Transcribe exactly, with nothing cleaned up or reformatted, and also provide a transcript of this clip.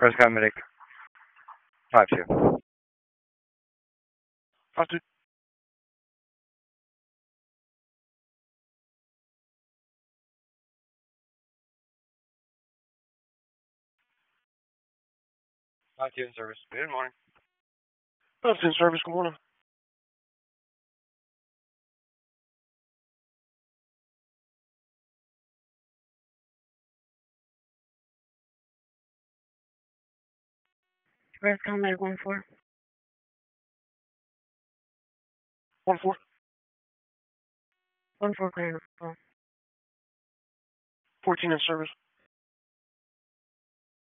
Prescott Medic, five two. five two. five two in service. Good morning. five two in service, good morning. Prescott Medic one four. one four. one four clearing the phone. fourteen in service.